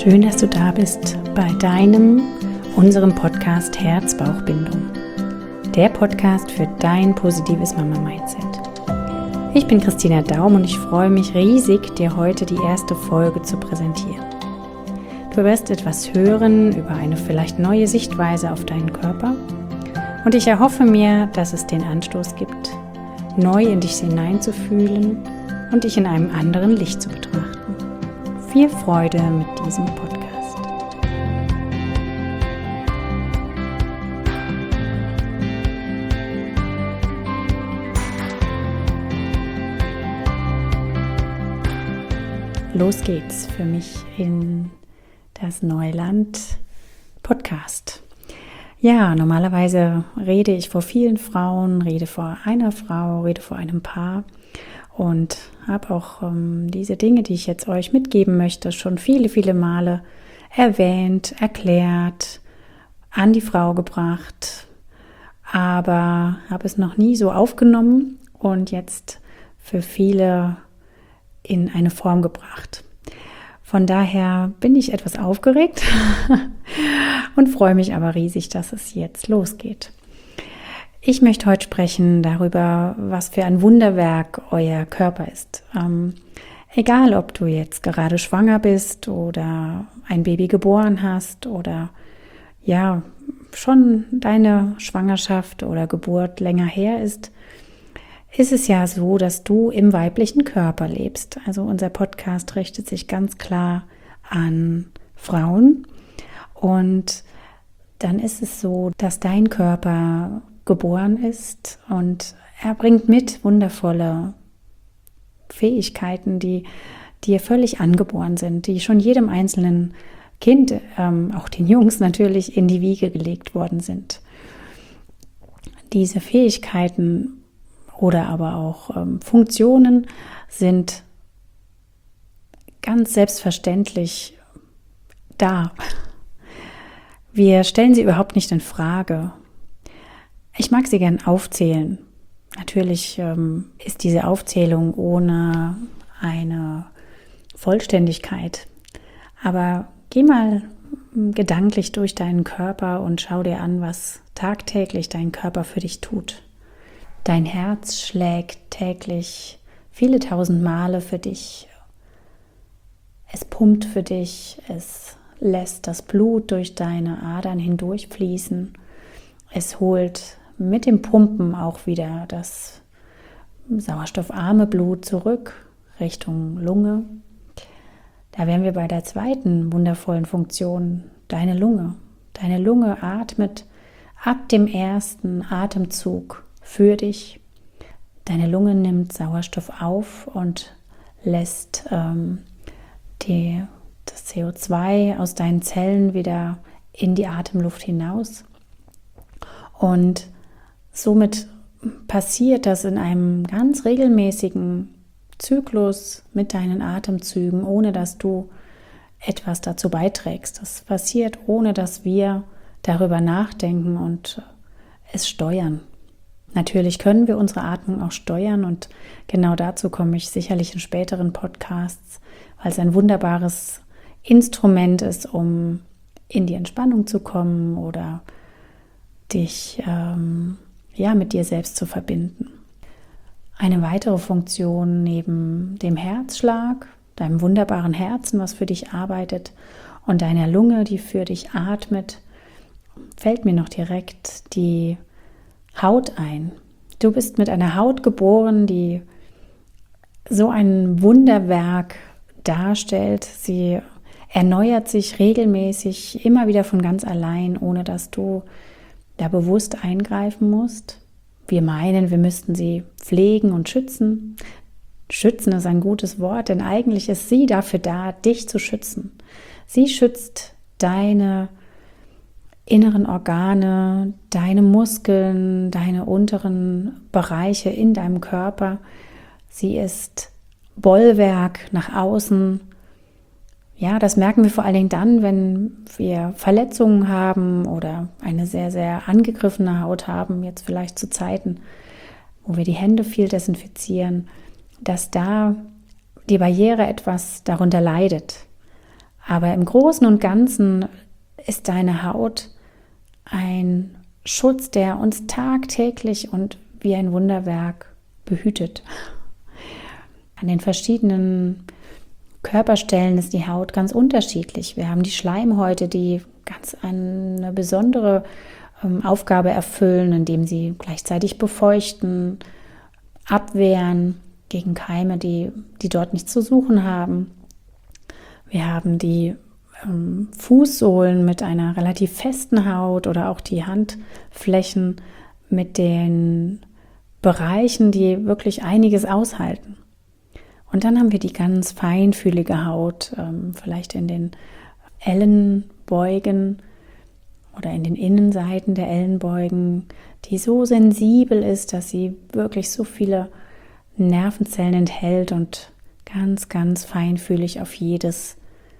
Schön, dass du da bist bei unserem Podcast Herz-Bauch-Bindung. Der Podcast für dein positives Mama-Mindset. Ich bin Christina Daum und ich freue mich riesig, dir heute die erste Folge zu präsentieren. Du wirst etwas hören über eine vielleicht neue Sichtweise auf deinen Körper und ich erhoffe mir, dass es den Anstoß gibt, neu in dich hineinzufühlen und dich in einem anderen Licht zu betrachten. Viel Freude mit diesem Podcast. Los geht's für mich in das Neuland Podcast. Ja, normalerweise rede ich vor vielen Frauen, rede vor einer Frau, rede vor einem Paar. Und habe auch diese Dinge, die ich jetzt euch mitgeben möchte, schon viele, viele Male erwähnt, erklärt, an die Frau gebracht, aber habe es noch nie so aufgenommen und jetzt für viele in eine Form gebracht. Von daher bin ich etwas aufgeregt und freue mich aber riesig, dass es jetzt losgeht. Ich möchte heute sprechen darüber, was für ein Wunderwerk euer Körper ist. Egal, ob du jetzt gerade schwanger bist oder ein Baby geboren hast oder ja, schon deine Schwangerschaft oder Geburt länger her ist es ja so, dass du im weiblichen Körper lebst. Also unser Podcast richtet sich ganz klar an Frauen und dann ist es so, dass dein Körper geboren ist und er bringt mit wundervolle Fähigkeiten, die dir völlig angeboren sind, die schon jedem einzelnen Kind, auch den Jungs natürlich, in die Wiege gelegt worden sind. Diese Fähigkeiten oder aber auch Funktionen sind ganz selbstverständlich da. Wir stellen sie überhaupt nicht in Frage. Ich mag sie gern aufzählen. Natürlich ist diese Aufzählung ohne eine Vollständigkeit. Aber geh mal gedanklich durch deinen Körper und schau dir an, was tagtäglich dein Körper für dich tut. Dein Herz schlägt täglich viele tausend Male für dich. Es pumpt für dich, es lässt das Blut durch deine Adern hindurchfließen. Es holt mit dem Pumpen auch wieder das sauerstoffarme Blut zurück Richtung Lunge. Da wären wir bei der zweiten wundervollen Funktion, deine Lunge. Deine Lunge atmet ab dem ersten Atemzug für dich. Deine Lunge nimmt Sauerstoff auf und lässt das CO2 aus deinen Zellen wieder in die Atemluft hinaus. Und somit passiert das in einem ganz regelmäßigen Zyklus mit deinen Atemzügen, ohne dass du etwas dazu beiträgst. Das passiert, ohne dass wir darüber nachdenken und es steuern. Natürlich können wir unsere Atmung auch steuern und genau dazu komme ich sicherlich in späteren Podcasts, weil es ein wunderbares Instrument ist, um in die Entspannung zu kommen oder dich mit dir selbst zu verbinden. Eine weitere Funktion neben dem Herzschlag, deinem wunderbaren Herzen, was für dich arbeitet, und deiner Lunge, die für dich atmet, fällt mir noch direkt die Haut ein. Du bist mit einer Haut geboren, die so ein Wunderwerk darstellt. Sie erneuert sich regelmäßig, immer wieder von ganz allein, ohne dass du da bewusst eingreifen musst. Wir meinen, wir müssten sie pflegen und schützen. Schützen ist ein gutes Wort, denn eigentlich ist sie dafür da, dich zu schützen. Sie schützt deine inneren Organe, deine Muskeln, deine unteren Bereiche in deinem Körper. Sie ist Bollwerk nach außen. Ja, das merken wir vor allen Dingen dann, wenn wir Verletzungen haben oder eine sehr, sehr angegriffene Haut haben, jetzt vielleicht zu Zeiten, wo wir die Hände viel desinfizieren, dass da die Barriere etwas darunter leidet. Aber im Großen und Ganzen ist deine Haut ein Schutz, der uns tagtäglich und wie ein Wunderwerk behütet. An den verschiedenen Körperstellen ist die Haut ganz unterschiedlich. Wir haben die Schleimhäute, die ganz eine besondere Aufgabe erfüllen, indem sie gleichzeitig befeuchten, abwehren gegen Keime, die dort nichts zu suchen haben. Wir haben die Fußsohlen mit einer relativ festen Haut oder auch die Handflächen mit den Bereichen, die wirklich einiges aushalten. Und dann haben wir die ganz feinfühlige Haut, vielleicht in den Ellenbeugen oder in den Innenseiten der Ellenbeugen, die so sensibel ist, dass sie wirklich so viele Nervenzellen enthält und ganz, ganz feinfühlig auf jedes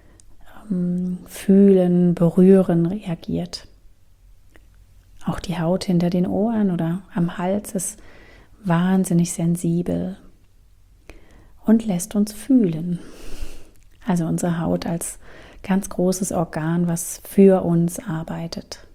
Fühlen, Berühren reagiert. Auch die Haut hinter den Ohren oder am Hals ist wahnsinnig sensibel und lässt uns fühlen. Also unsere Haut als ganz großes Organ, was für uns arbeitet.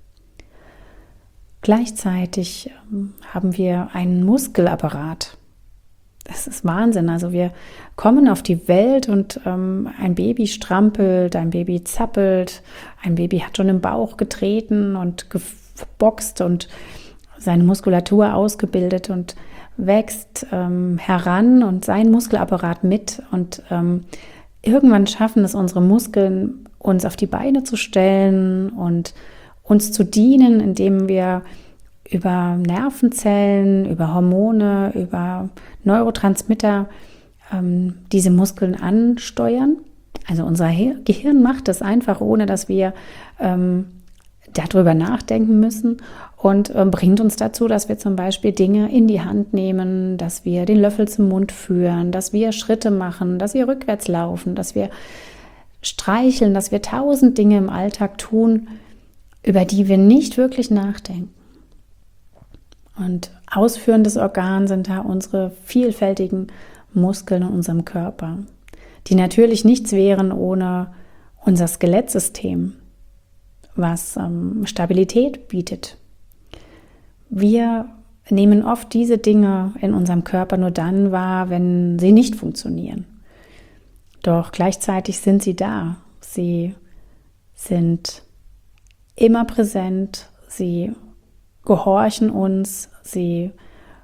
Gleichzeitig haben wir einen Muskelapparat. Das ist Wahnsinn. Also wir kommen auf die Welt und ein Baby strampelt, ein Baby zappelt, ein Baby hat schon im Bauch getreten und geboxt und seine Muskulatur ausgebildet und wächst heran und sein Muskelapparat mit. Und irgendwann schaffen es unsere Muskeln, uns auf die Beine zu stellen und uns zu dienen, indem wir über Nervenzellen, über Hormone, über Neurotransmitter diese Muskeln ansteuern. Also unser Gehirn macht das einfach, ohne dass wir darüber nachdenken müssen und bringt uns dazu, dass wir zum Beispiel Dinge in die Hand nehmen, dass wir den Löffel zum Mund führen, dass wir Schritte machen, dass wir rückwärts laufen, dass wir streicheln, dass wir 1000 Dinge im Alltag tun, über die wir nicht wirklich nachdenken. Und ausführendes Organ sind da unsere vielfältigen Muskeln in unserem Körper, die natürlich nichts wären ohne unser Skelettsystem, was Stabilität bietet. Wir nehmen oft diese Dinge in unserem Körper nur dann wahr, wenn sie nicht funktionieren. Doch gleichzeitig sind sie da. Sie sind immer präsent, sie gehorchen uns, sie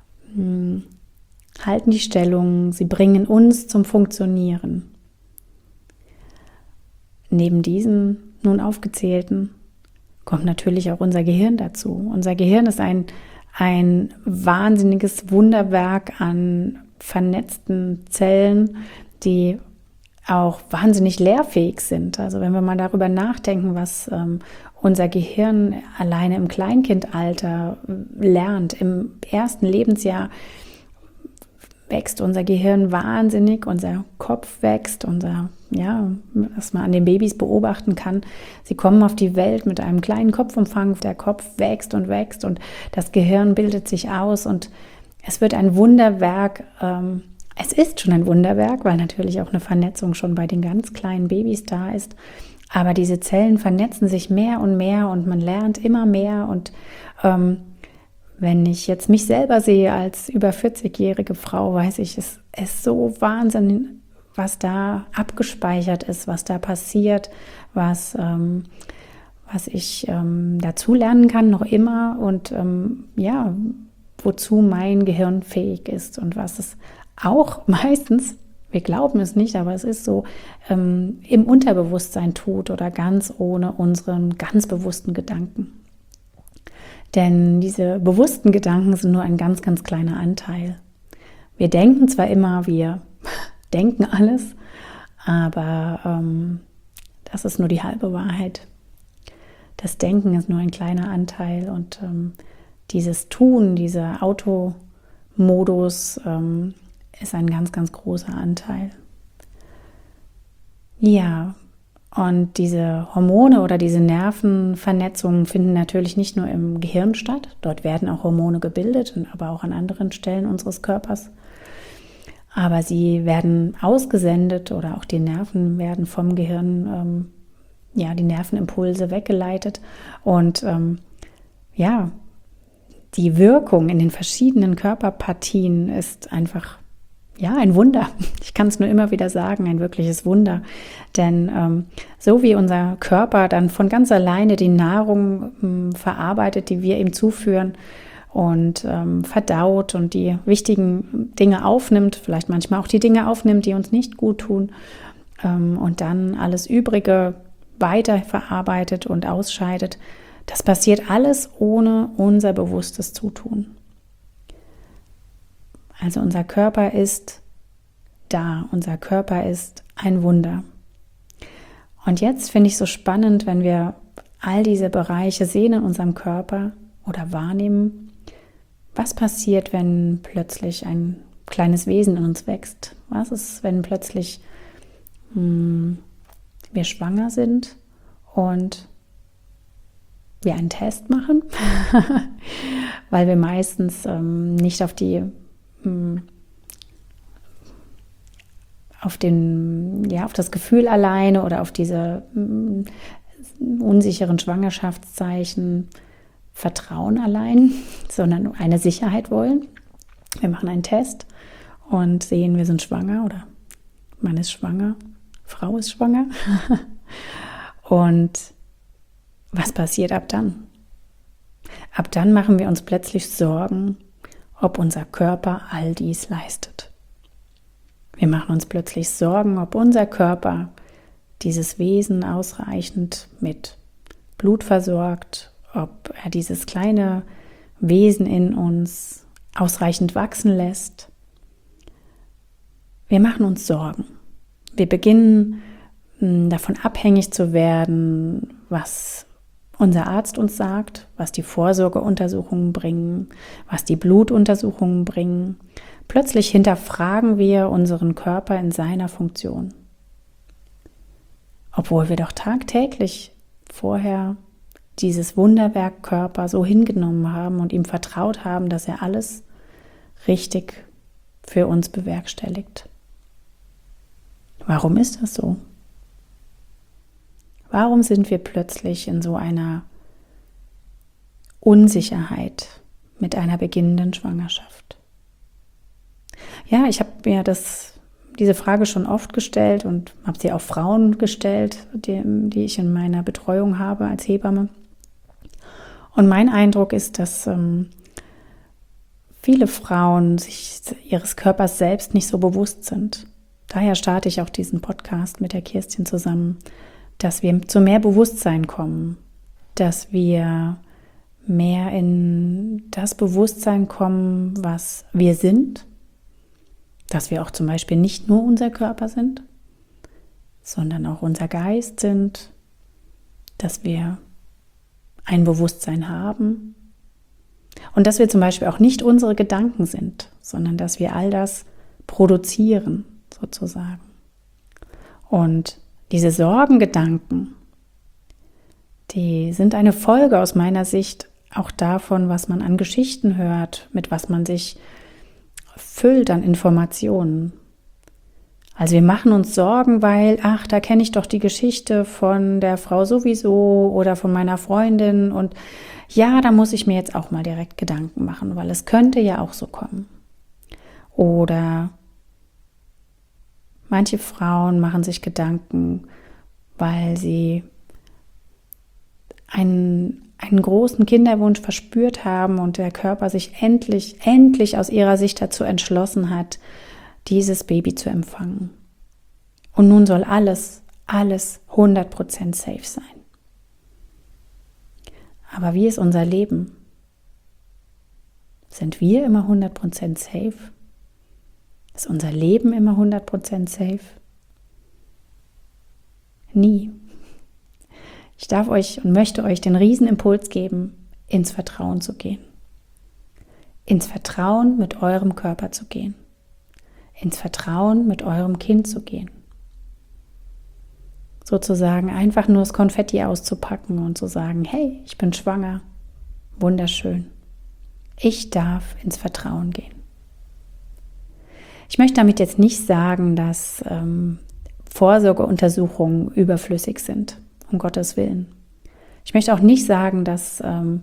halten die Stellung, sie bringen uns zum Funktionieren. Neben diesen nun aufgezählten kommt natürlich auch unser Gehirn dazu. Unser Gehirn ist ein wahnsinniges Wunderwerk an vernetzten Zellen, die auch wahnsinnig lehrfähig sind. Also wenn wir mal darüber nachdenken, was unser Gehirn alleine im Kleinkindalter lernt, im ersten Lebensjahr wächst unser Gehirn wahnsinnig, unser Kopf wächst, was man an den Babys beobachten kann. Sie kommen auf die Welt mit einem kleinen Kopfumfang, der Kopf wächst und das Gehirn bildet sich aus und es wird ein Wunderwerk. Es ist schon ein Wunderwerk, weil natürlich auch eine Vernetzung schon bei den ganz kleinen Babys da ist. Aber diese Zellen vernetzen sich mehr und man lernt immer mehr. Und wenn ich jetzt mich selber sehe als über 40-jährige Frau, weiß ich, es ist so Wahnsinn, was da abgespeichert ist, was da passiert, was ich dazu lernen kann noch immer und wozu mein Gehirn fähig ist und was es auch meistens, wir glauben es nicht, aber es ist so, im Unterbewusstsein tut oder ganz ohne unseren ganz bewussten Gedanken. Denn diese bewussten Gedanken sind nur ein ganz, ganz kleiner Anteil. Wir denken zwar immer, wir denken alles, aber das ist nur die halbe Wahrheit. Das Denken ist nur ein kleiner Anteil und dieses Tun, dieser Automodus ist ein ganz, ganz großer Anteil. Ja, und diese Hormone oder diese Nervenvernetzungen finden natürlich nicht nur im Gehirn statt. Dort werden auch Hormone gebildet, aber auch an anderen Stellen unseres Körpers. Aber sie werden ausgesendet oder auch die Nerven werden vom Gehirn die Nervenimpulse weggeleitet und die Wirkung in den verschiedenen Körperpartien ist einfach ein Wunder. Ich kann es nur immer wieder sagen, ein wirkliches Wunder. Denn so wie unser Körper dann von ganz alleine die Nahrung verarbeitet, die wir ihm zuführen und verdaut und die wichtigen Dinge aufnimmt, vielleicht manchmal auch die Dinge aufnimmt, die uns nicht gut tun, und dann alles Übrige weiter verarbeitet und ausscheidet, das passiert alles ohne unser bewusstes Zutun. Also unser Körper ist da, unser Körper ist ein Wunder. Und jetzt finde ich so spannend, wenn wir all diese Bereiche sehen in unserem Körper oder wahrnehmen, was passiert, wenn plötzlich ein kleines Wesen in uns wächst? Was ist, wenn plötzlich wir schwanger sind und wir einen Test machen, weil wir meistens nicht auf das Gefühl alleine oder auf diese unsicheren Schwangerschaftszeichen vertrauen allein, sondern eine Sicherheit wollen. Wir machen einen Test und sehen, wir sind schwanger oder Mann ist schwanger, Frau ist schwanger. Und was passiert ab dann? Ab dann machen wir uns plötzlich Sorgen, ob unser Körper all dies leistet. Wir machen uns plötzlich Sorgen, ob unser Körper dieses Wesen ausreichend mit Blut versorgt, ob er dieses kleine Wesen in uns ausreichend wachsen lässt. Wir machen uns Sorgen. Wir beginnen davon abhängig zu werden, was unser Arzt uns sagt, was die Vorsorgeuntersuchungen bringen, was die Blutuntersuchungen bringen. Plötzlich hinterfragen wir unseren Körper in seiner Funktion. Obwohl wir doch tagtäglich vorher dieses Wunderwerk Körper so hingenommen haben und ihm vertraut haben, dass er alles richtig für uns bewerkstelligt. Warum ist das so? Warum sind wir plötzlich in so einer Unsicherheit mit einer beginnenden Schwangerschaft? Ja, ich habe mir diese Frage schon oft gestellt und habe sie auch Frauen gestellt, die ich in meiner Betreuung habe als Hebamme. Und mein Eindruck ist, dass viele Frauen sich ihres Körpers selbst nicht so bewusst sind. Daher starte ich auch diesen Podcast mit der Kirstin zusammen, dass wir zu mehr Bewusstsein kommen, dass wir mehr in das Bewusstsein kommen, was wir sind, dass wir auch zum Beispiel nicht nur unser Körper sind, sondern auch unser Geist sind, dass wir ein Bewusstsein haben und dass wir zum Beispiel auch nicht unsere Gedanken sind, sondern dass wir all das produzieren, sozusagen. Und diese Sorgengedanken, die sind eine Folge aus meiner Sicht auch davon, was man an Geschichten hört, mit was man sich füllt an Informationen. Also wir machen uns Sorgen, weil, da kenne ich doch die Geschichte von der Frau sowieso oder von meiner Freundin und ja, da muss ich mir jetzt auch mal direkt Gedanken machen, weil es könnte ja auch so kommen. Oder manche Frauen machen sich Gedanken, weil sie einen großen Kinderwunsch verspürt haben und der Körper sich endlich aus ihrer Sicht dazu entschlossen hat, dieses Baby zu empfangen. Und nun soll alles 100% safe sein. Aber wie ist unser Leben? Sind wir immer 100% safe? Ist unser Leben immer 100% safe? Nie. Ich darf euch und möchte euch den Riesenimpuls geben, ins Vertrauen zu gehen. Ins Vertrauen mit eurem Körper zu gehen. Ins Vertrauen mit eurem Kind zu gehen. Sozusagen einfach nur das Konfetti auszupacken und zu sagen, hey, ich bin schwanger. Wunderschön. Ich darf ins Vertrauen gehen. Ich möchte damit jetzt nicht sagen, dass Vorsorgeuntersuchungen überflüssig sind um Gottes Willen. Ich möchte auch nicht sagen, dass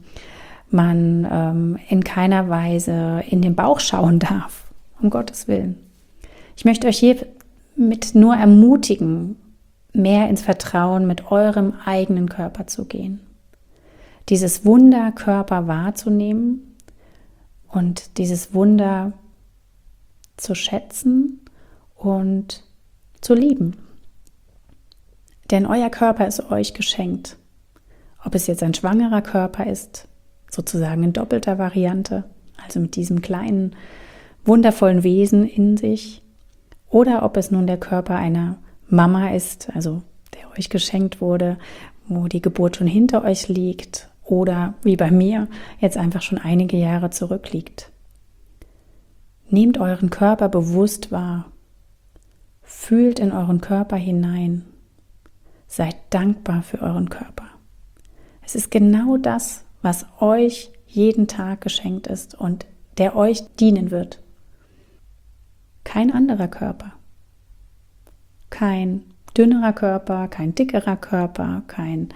man in keiner Weise in den Bauch schauen darf, um Gottes Willen. Ich möchte euch hiermit nur ermutigen, mehr ins Vertrauen mit eurem eigenen Körper zu gehen. Dieses Wunder Körper wahrzunehmen und dieses Wunder zu schätzen und zu lieben. Denn euer Körper ist euch geschenkt. Ob es jetzt ein schwangerer Körper ist, sozusagen in doppelter Variante, also mit diesem kleinen, wundervollen Wesen in sich, oder ob es nun der Körper einer Mama ist, also der euch geschenkt wurde, wo die Geburt schon hinter euch liegt, oder wie bei mir jetzt einfach schon einige Jahre zurückliegt. Nehmt euren Körper bewusst wahr, fühlt in euren Körper hinein, seid dankbar für euren Körper. Es ist genau das, was euch jeden Tag geschenkt ist und der euch dienen wird. Kein anderer Körper. Kein dünnerer Körper, kein dickerer Körper, kein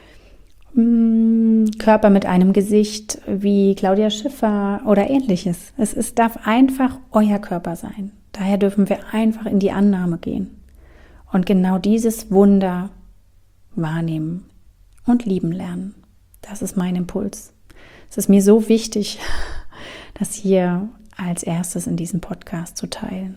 Körper mit einem Gesicht wie Claudia Schiffer oder ähnliches. Es darf einfach euer Körper sein. Daher dürfen wir einfach in die Annahme gehen und genau dieses Wunder wahrnehmen und lieben lernen. Das ist mein Impuls. Es ist mir so wichtig, das hier als erstes in diesem Podcast zu teilen.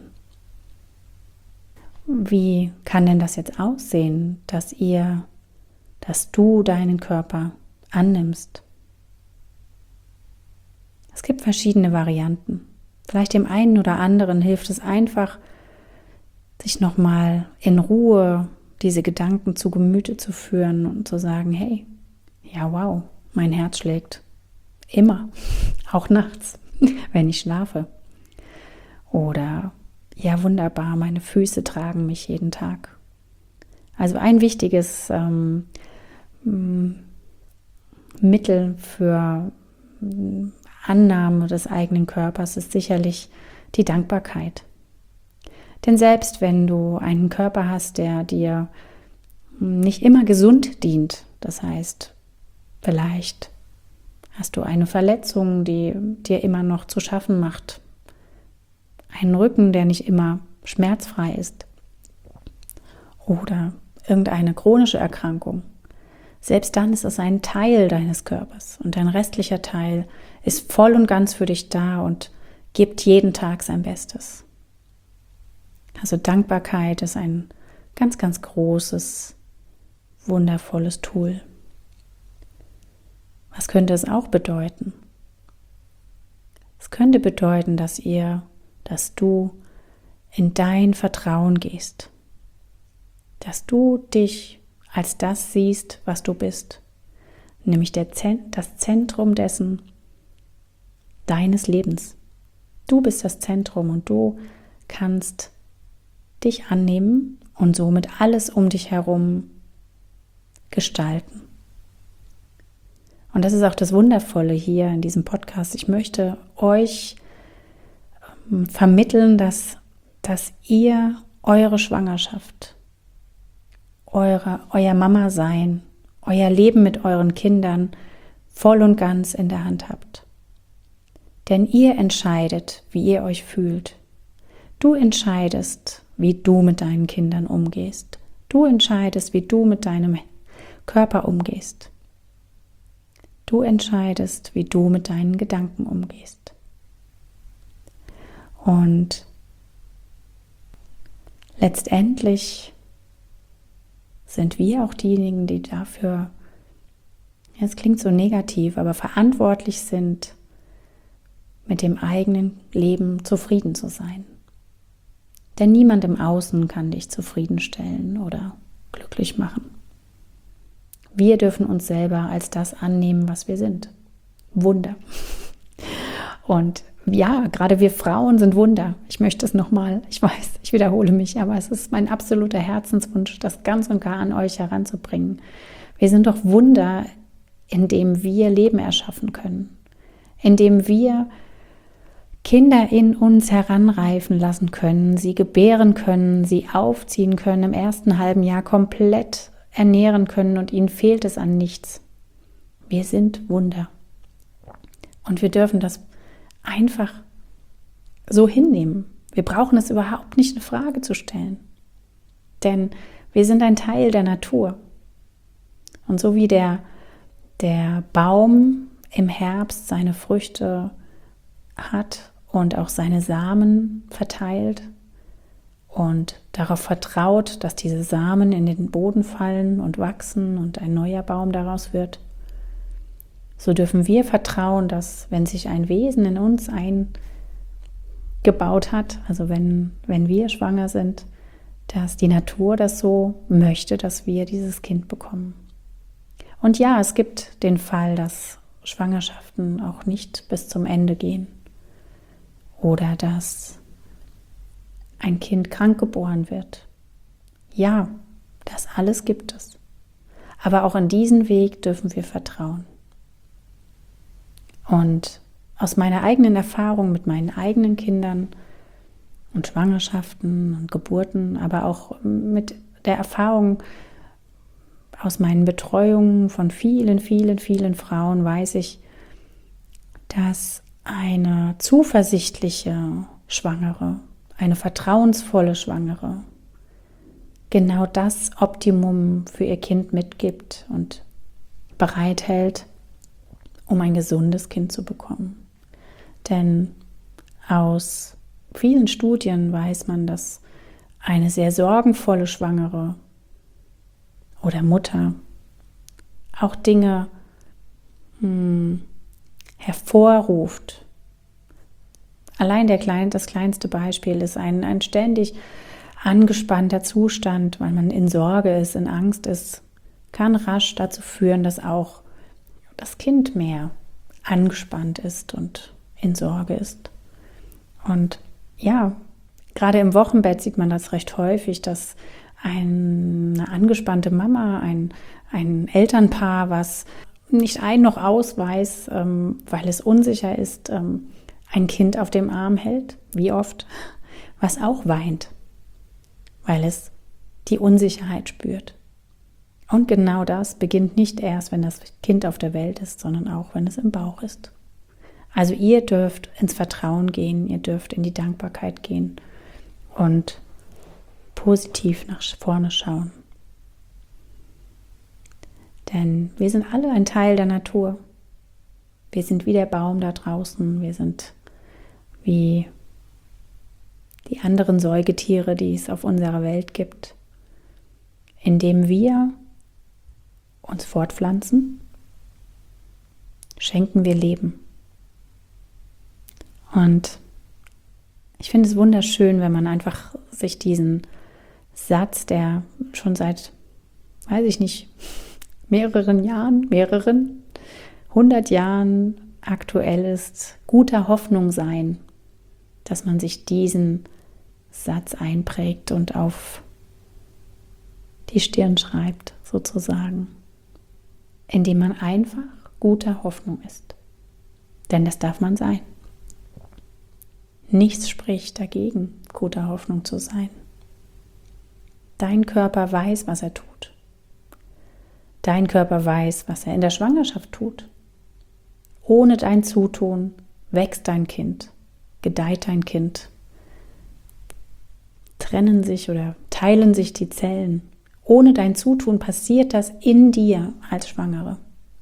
Wie kann denn das jetzt aussehen, dass du deinen Körper annimmst? Es gibt verschiedene Varianten. Vielleicht dem einen oder anderen hilft es einfach, sich nochmal in Ruhe diese Gedanken zu Gemüte zu führen und zu sagen, hey, ja wow, mein Herz schlägt immer, auch nachts, wenn ich schlafe. Oder ja wunderbar, meine Füße tragen mich jeden Tag. Also ein wichtiges Mittel für Annahme des eigenen Körpers ist sicherlich die Dankbarkeit. Denn selbst wenn du einen Körper hast, der dir nicht immer gesund dient, das heißt, vielleicht hast du eine Verletzung, die dir immer noch zu schaffen macht, einen Rücken, der nicht immer schmerzfrei ist oder irgendeine chronische Erkrankung. Selbst dann ist es ein Teil deines Körpers und dein restlicher Teil ist voll und ganz für dich da und gibt jeden Tag sein Bestes. Also Dankbarkeit ist ein ganz, ganz großes, wundervolles Tool. Was könnte es auch bedeuten? Es könnte bedeuten, dass du in dein Vertrauen gehst, dass du dich als das siehst, was du bist, nämlich das Zentrum deines Lebens. Du bist das Zentrum und du kannst dich annehmen und somit alles um dich herum gestalten. Und das ist auch das Wundervolle hier in diesem Podcast. Ich möchte euch vermitteln, dass ihr eure Schwangerschaft, euer Mama-Sein, euer Leben mit euren Kindern voll und ganz in der Hand habt. Denn ihr entscheidet, wie ihr euch fühlt. Du entscheidest, wie du mit deinen Kindern umgehst. Du entscheidest, wie du mit deinem Körper umgehst. Du entscheidest, wie du mit deinen Gedanken umgehst. Und letztendlich sind wir auch diejenigen, die dafür, es klingt so negativ, aber verantwortlich sind, mit dem eigenen Leben zufrieden zu sein. Denn niemand im Außen kann dich zufriedenstellen oder glücklich machen. Wir dürfen uns selber als das annehmen, was wir sind. Wunder. Und ja, gerade wir Frauen sind Wunder. Ich möchte es nochmal, ich weiß, ich wiederhole mich, aber es ist mein absoluter Herzenswunsch, das ganz und gar an euch heranzubringen. Wir sind doch Wunder, indem wir Leben erschaffen können, indem wir Kinder in uns heranreifen lassen können, sie gebären können, sie aufziehen können im ersten halben Jahr komplett ernähren können und ihnen fehlt es an nichts. Wir sind Wunder. Und wir dürfen das einfach so hinnehmen. Wir brauchen es überhaupt nicht in Frage zu stellen. Denn wir sind ein Teil der Natur. Und so wie der Baum im Herbst seine Früchte hat und auch seine Samen verteilt und darauf vertraut, dass diese Samen in den Boden fallen und wachsen und ein neuer Baum daraus wird, so dürfen wir vertrauen, dass wenn sich ein Wesen in uns eingebaut hat, also wenn wir schwanger sind, dass die Natur das so möchte, dass wir dieses Kind bekommen. Und ja, es gibt den Fall, dass Schwangerschaften auch nicht bis zum Ende gehen oder dass ein Kind krank geboren wird. Ja, das alles gibt es. Aber auch in diesen Weg dürfen wir vertrauen. Und aus meiner eigenen Erfahrung mit meinen eigenen Kindern und Schwangerschaften und Geburten, aber auch mit der Erfahrung aus meinen Betreuungen von vielen, vielen, vielen Frauen weiß ich, dass eine zuversichtliche Schwangere, eine vertrauensvolle Schwangere genau das Optimum für ihr Kind mitgibt und bereithält, um ein gesundes Kind zu bekommen. Denn aus vielen Studien weiß man, dass eine sehr sorgenvolle Schwangere oder Mutter auch Dinge hervorruft. Allein das kleinste Beispiel ist ein ständig angespannter Zustand, weil man in Sorge ist, in Angst ist, kann rasch dazu führen, dass auch das Kind mehr angespannt ist und in Sorge ist. Und ja, gerade im Wochenbett sieht man das recht häufig, dass eine angespannte Mama, ein Elternpaar, was nicht ein noch aus weiß, weil es unsicher ist, ein Kind auf dem Arm hält, wie oft, was auch weint, weil es die Unsicherheit spürt. Und genau das beginnt nicht erst, wenn das Kind auf der Welt ist, sondern auch, wenn es im Bauch ist. Also ihr dürft ins Vertrauen gehen, ihr dürft in die Dankbarkeit gehen und positiv nach vorne schauen. Denn wir sind alle ein Teil der Natur. Wir sind wie der Baum da draußen, wir sind wie die anderen Säugetiere, die es auf unserer Welt gibt, indem wir uns fortpflanzen, schenken wir Leben. Und ich finde es wunderschön, wenn man einfach sich diesen Satz, der schon seit, weiß ich nicht, mehreren 100 Jahren aktuell ist, guter Hoffnung sein, dass man sich diesen Satz einprägt und auf die Stirn schreibt, sozusagen, indem man einfach guter Hoffnung ist. Denn das darf man sein. Nichts spricht dagegen, guter Hoffnung zu sein. Dein Körper weiß, was er tut. Dein Körper weiß, was er in der Schwangerschaft tut. Ohne dein Zutun wächst dein Kind, gedeiht dein Kind, trennen sich oder teilen sich die Zellen. Ohne dein Zutun passiert das in dir als Schwangere.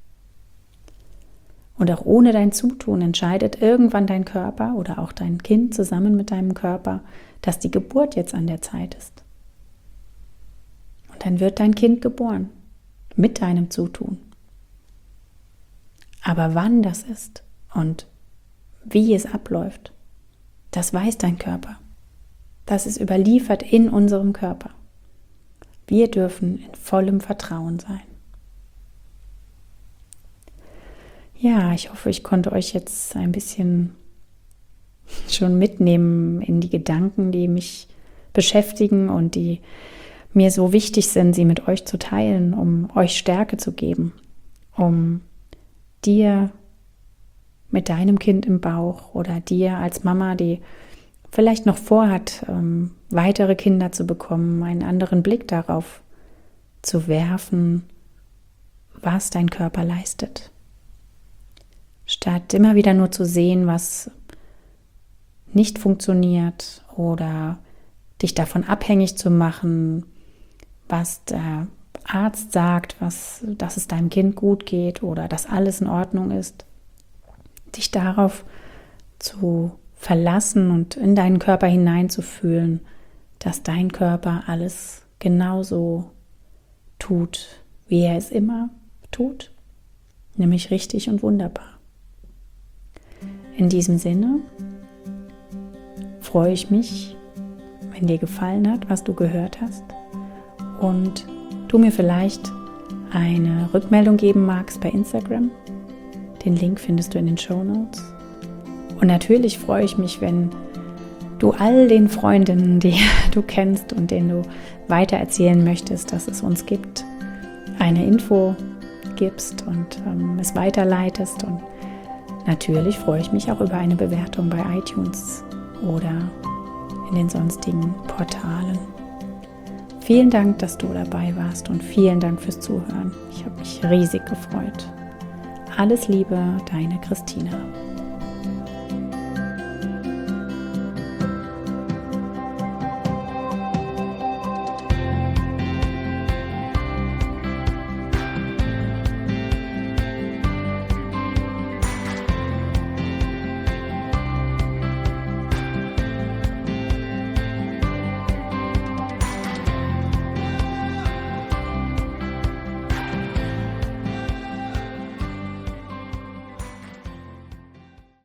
Und auch ohne dein Zutun entscheidet irgendwann dein Körper oder auch dein Kind zusammen mit deinem Körper, dass die Geburt jetzt an der Zeit ist. Und dann wird dein Kind geboren, mit deinem Zutun. Aber wann das ist und wie es abläuft, das weiß dein Körper. Das ist überliefert in unserem Körper. Wir dürfen in vollem Vertrauen sein. Ja, ich hoffe, ich konnte euch jetzt ein bisschen schon mitnehmen in die Gedanken, die mich beschäftigen und die mir so wichtig sind, sie mit euch zu teilen, um euch Stärke zu geben, um dir mit deinem Kind im Bauch oder dir als Mama, die vielleicht noch vorhat, weitere Kinder zu bekommen, einen anderen Blick darauf zu werfen, was dein Körper leistet. Statt immer wieder nur zu sehen, was nicht funktioniert oder dich davon abhängig zu machen, was der Arzt sagt, dass es deinem Kind gut geht oder dass alles in Ordnung ist, dich darauf zu verlassen und in deinen Körper hineinzufühlen, dass dein Körper alles genauso tut, wie er es immer tut, nämlich richtig und wunderbar. In diesem Sinne freue ich mich, wenn dir gefallen hat, was du gehört hast und du mir vielleicht eine Rückmeldung geben magst bei Instagram. Den Link findest du in den Shownotes. Und natürlich freue ich mich, wenn du all den Freundinnen, die du kennst und denen du weitererzählen möchtest, dass es uns gibt, eine Info gibst und es weiterleitest. Und natürlich freue ich mich auch über eine Bewertung bei iTunes oder in den sonstigen Portalen. Vielen Dank, dass du dabei warst und vielen Dank fürs Zuhören. Ich habe mich riesig gefreut. Alles Liebe, deine Christina.